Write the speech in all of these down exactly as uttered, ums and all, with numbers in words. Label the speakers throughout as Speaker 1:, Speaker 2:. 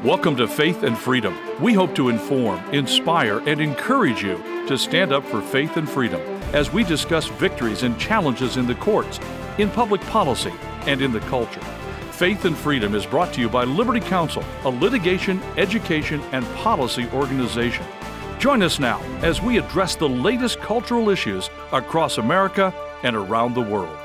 Speaker 1: Welcome to Faith and Freedom. We hope to inform, inspire, and encourage you to stand up for faith and freedom as we discuss victories and challenges in the courts, in public policy, and in the culture. Faith and Freedom is brought to you by Liberty Counsel, a litigation, education, and policy organization. Join us now as we address the latest cultural issues across America and around the world.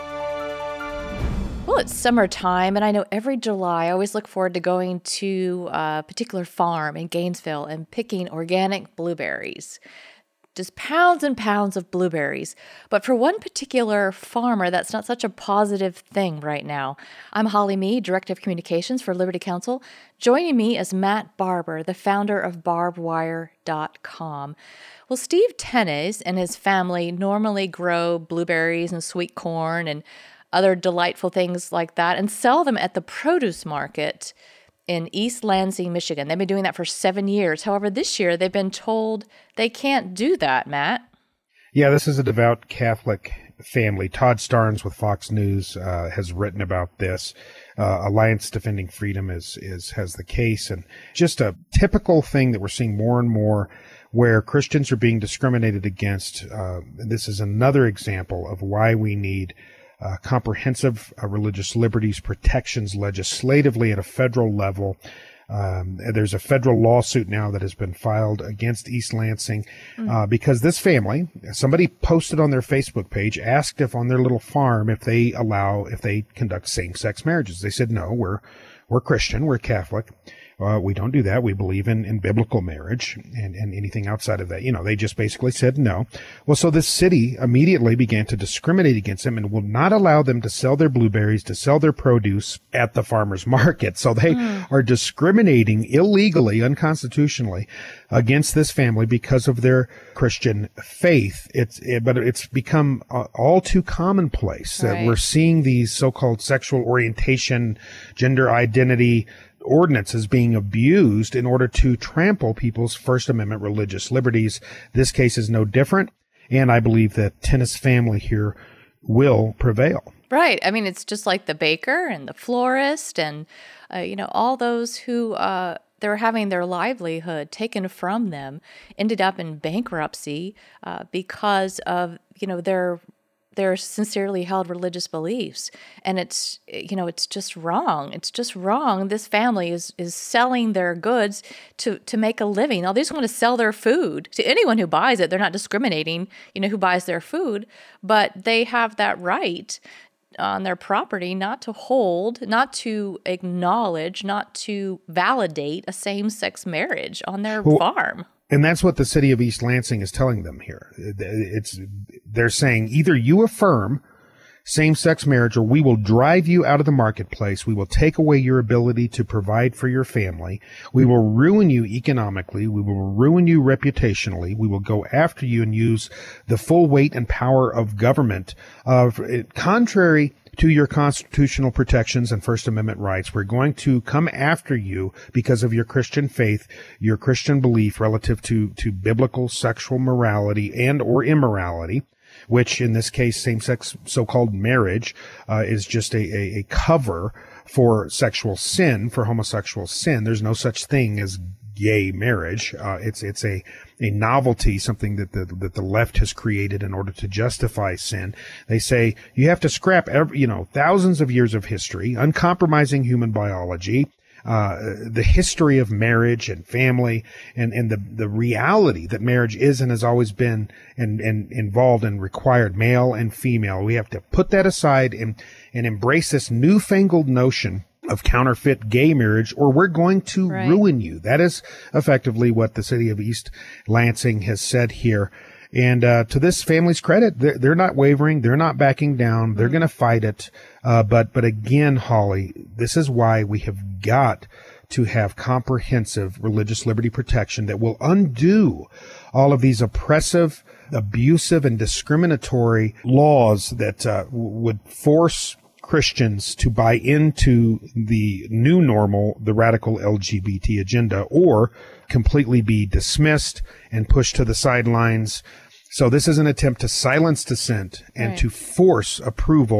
Speaker 2: Well, it's summertime, and I know every July I always look forward to going to a particular farm in Gainesville and picking organic blueberries. Just pounds and pounds of blueberries. But for one particular farmer, that's not such a positive thing right now. I'm Holly Mead, Director of Communications for Liberty Counsel. Joining me is Matt Barber, the founder of barbed wire dot com. Well, Steve Tennes and his family normally grow blueberries and sweet corn and other delightful things like that and sell them at the produce market in East Lansing, Michigan. They've been doing that for seven years. However, this year they've been told they can't do that, Matt.
Speaker 3: Yeah, this is a devout Catholic family. Todd Starnes with Fox News uh, has written about this. Uh, Alliance Defending Freedom is, is has the case, and just a typical thing that we're seeing more and more where Christians are being discriminated against. Uh, this is another example of why we need Uh, comprehensive uh, religious liberties protections legislatively at a federal level. Um, there's a federal lawsuit now that has been filed against East Lansing uh, mm. because this family, somebody posted on their Facebook page, asked if on their little farm if they allow, if they conduct same-sex marriages. They said, no, we're we're Christian, we're Catholic. Uh, we don't do that. We believe in, in biblical marriage and, and anything outside of that. You know, they just basically said no. Well, so this city immediately began to discriminate against them and will not allow them to sell their blueberries, to sell their produce at the farmer's market. So they mm. are discriminating illegally, unconstitutionally against this family because of their Christian faith. It's, it, but it's become uh, all too commonplace that
Speaker 2: right.
Speaker 3: we're seeing these so-called sexual orientation, gender identity ordinances being abused in order to trample people's First Amendment religious liberties. This case is no different, and I believe that Tennes family here will prevail.
Speaker 2: Right. I mean, it's just like the baker and the florist and, uh, you know, all those who uh, they're having their livelihood taken from them ended up in bankruptcy uh, because of, you know, their their sincerely held religious beliefs. And it's, you know, it's just wrong. It's just wrong. This family is is selling their goods to, to make a living. Now, they just want to sell their food to anyone who buys it. They're not discriminating, you know, who buys their food, but they have that right on their property not to hold, not to acknowledge, not to validate a same-sex marriage on their well, farm.
Speaker 3: And that's what the city of East Lansing is telling them here. It's they're saying either you affirm same-sex marriage or we will drive you out of the marketplace. We will take away your ability to provide for your family. We will ruin you economically. We will ruin you reputationally. We will go after you and use the full weight and power of government. Uh, contrary to your constitutional protections and First Amendment rights, we're going to come after you because of your Christian faith, your Christian belief relative to, to biblical sexual morality and or immorality, which in this case, same-sex so-called marriage uh, is just a, a, a cover for sexual sin, for homosexual sin. There's no such thing as gay marriage. Uh, it's it's a a novelty, something that the that the left has created in order to justify sin. They say you have to scrap every, you know, thousands of years of history, uncompromising human biology, uh, the history of marriage and family, and and the the reality that marriage is and has always been and and involved and required male and female. We have to put that aside and and embrace this newfangled notion of counterfeit gay marriage, or we're going to right. ruin you. That is effectively what the city of East Lansing has said here. And uh, to this family's credit, they're, they're not wavering. They're not backing down. They're going to fight it. Uh, but but again, Holly, this is why we have got to have comprehensive religious liberty protection that will undo all of these oppressive, abusive, and discriminatory laws that uh, would force Christians to buy into the new normal, the radical L G B T agenda, or completely be dismissed and pushed to the sidelines. So this is an attempt to silence dissent and right. to force approval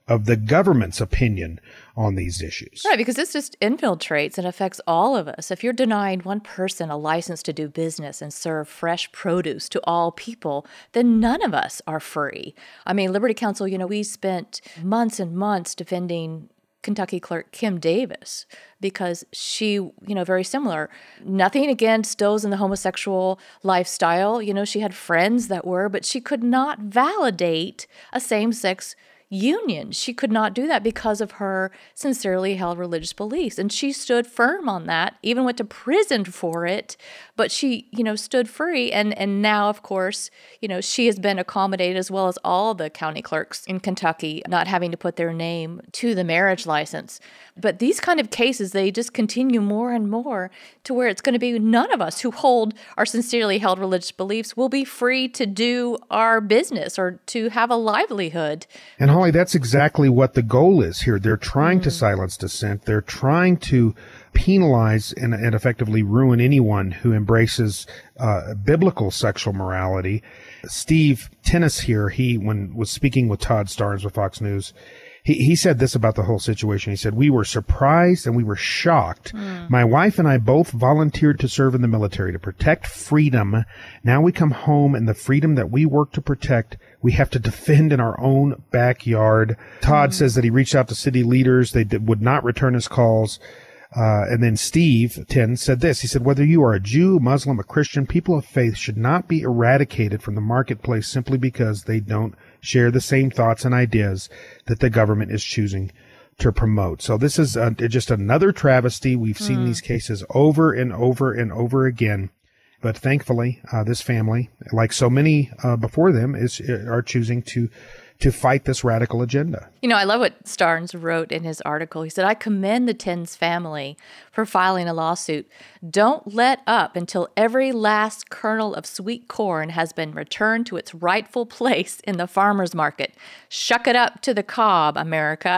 Speaker 3: of the government's opinion on these issues.
Speaker 2: Right, because this just infiltrates and affects all of us. If you're denying one person a license to do business and serve fresh produce to all people, then none of us are free. I mean, Liberty Counsel, you know, we spent months and months defending Kentucky clerk Kim Davis because she, you know, very similar. Nothing against those in the homosexual lifestyle. You know, she had friends that were, but she could not validate a same-sex union. She could not do that because of her sincerely held religious beliefs. And she stood firm on that, even went to prison for it. But she, you know, stood free. And, and now, of course, you know, she has been accommodated as well as all the county clerks in Kentucky, not having to put their name to the marriage license. But these kind of cases, they just continue more and more to where it's going to be none of us who hold our sincerely held religious beliefs will be free to do our business or to have a livelihood.
Speaker 3: And Holly, that's exactly what the goal is here. They're trying mm. to silence dissent. They're trying to penalize and, and effectively ruin anyone who embraces uh, biblical sexual morality. Steve Tennis here, he, when was speaking with Todd Starnes with Fox News, He, he said this about the whole situation. He said, "We were surprised and we were shocked. Mm. My wife and I both volunteered to serve in the military to protect freedom. Now we come home and the freedom that we work to protect, we have to defend in our own backyard." Todd mm. says that he reached out to city leaders. They did, would not return his calls. Uh, and then Steve Ten said this. He said, "Whether you are a Jew, Muslim, a Christian, people of faith should not be eradicated from the marketplace simply because they don't share the same thoughts and ideas that the government is choosing to promote." So this is uh, just another travesty. We've seen mm. these cases over and over and over again. But thankfully, uh, this family, like so many uh, before them, is are choosing to to fight this radical agenda.
Speaker 2: You know, I love what Starnes wrote in his article. He said, "I commend the Tens family for filing a lawsuit. Don't let up until every last kernel of sweet corn has been returned to its rightful place in the farmer's market. Shuck it up to the cob, America."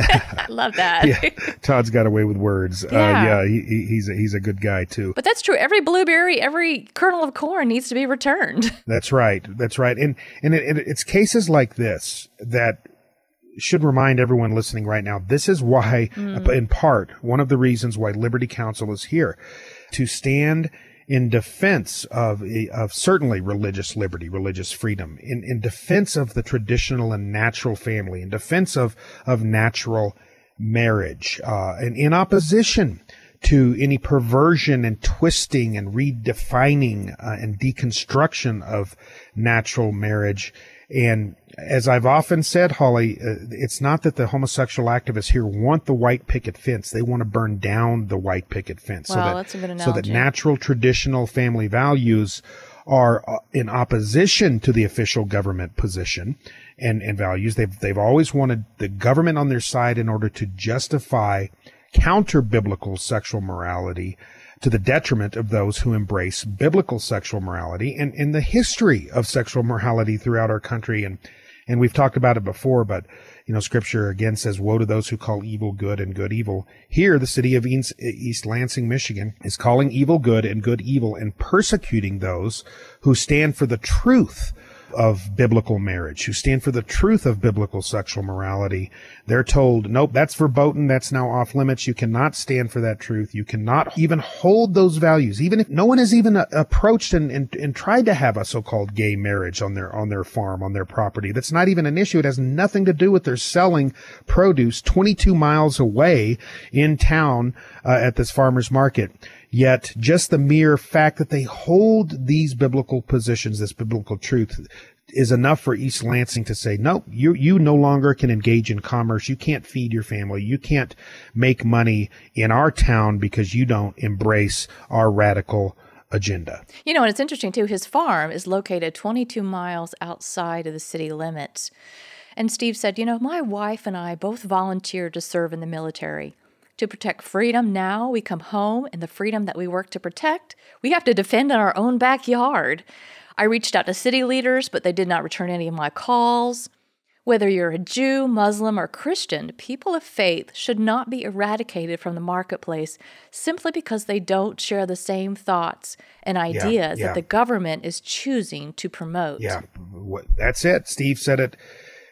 Speaker 2: I love that.
Speaker 3: Yeah, Todd's got away with words. Yeah, uh, yeah he, he's, a, he's a good guy, too.
Speaker 2: But that's true. Every blueberry, every kernel of corn needs to be returned.
Speaker 3: That's right. That's right. And, and it, it, it's cases like this that should remind everyone listening right now, this is why, mm. in part, one of the reasons why Liberty Counsel is here, to stand in defense of of certainly religious liberty, religious freedom, in, in defense of the traditional and natural family, in defense of, of natural marriage, uh, and in opposition to any perversion and twisting and redefining uh, and deconstruction of natural marriage. And as I've often said, Holly, uh, it's not that the homosexual activists here want the white picket fence. They want to burn down the white picket fence.
Speaker 2: Wow,
Speaker 3: so that,
Speaker 2: that's a good analogy.
Speaker 3: So that natural, traditional family values are uh, in opposition to the official government position and, and values. They've, they've always wanted the government on their side in order to justify counter-biblical sexual morality to the detriment of those who embrace biblical sexual morality and, and the history of sexual morality throughout our country. And, and we've talked about it before, but, you know, Scripture again says, "Woe to those who call evil good and good evil." Here, the city of East Lansing, Michigan, is calling evil good and good evil and persecuting those who stand for the truth of biblical marriage, who stand for the truth of biblical sexual morality. They're told, nope, that's verboten. That's now off limits. You cannot stand for that truth. You cannot even hold those values. Even if no one has even uh, approached and, and, and tried to have a so-called gay marriage on their, on their farm, on their property. That's not even an issue. It has nothing to do with their selling produce twenty-two miles away in town uh, at this farmer's market. Yet just the mere fact that they hold these biblical positions, this biblical truth, is enough for East Lansing to say, no, you you no longer can engage in commerce. You can't feed your family. You can't make money in our town because you don't embrace our radical agenda.
Speaker 2: You know, and it's interesting, too. His farm is located twenty-two miles outside of the city limits. And Steve said, you know, my wife and I both volunteered to serve in the military. To protect freedom now, we come home, and the freedom that we work to protect, we have to defend in our own backyard. I reached out to city leaders, but they did not return any of my calls. Whether you're a Jew, Muslim, or Christian, people of faith should not be eradicated from the marketplace simply because they don't share the same thoughts and ideas yeah, yeah. that the government is choosing to promote.
Speaker 3: Yeah, that's it. Steve said it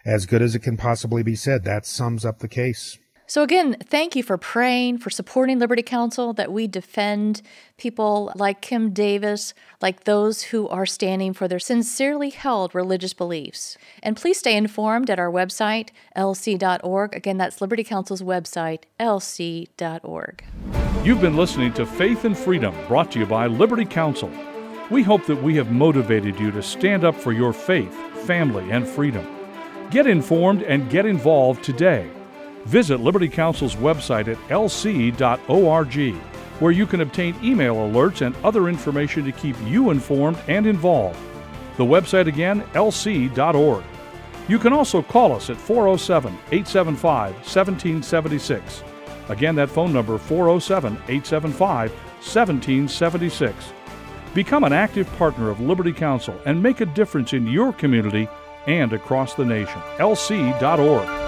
Speaker 3: as good as it can possibly be said. That sums up the case.
Speaker 2: So again, thank you for praying, for supporting Liberty Counsel, that we defend people like Kim Davis, like those who are standing for their sincerely held religious beliefs. And please stay informed at our website, L C dot org. Again, that's Liberty Counsel's website, L C dot org.
Speaker 1: You've been listening to Faith and Freedom, brought to you by Liberty Counsel. We hope that we have motivated you to stand up for your faith, family, and freedom. Get informed and get involved today. Visit Liberty Counsel's website at L C dot org, where you can obtain email alerts and other information to keep you informed and involved. The website again, L C dot org. You can also call us at four oh seven, eight seven five, one seven seven six. Again, that phone number, four oh seven, eight seven five, one seven seven six. Become an active partner of Liberty Counsel and make a difference in your community and across the nation. L C dot org.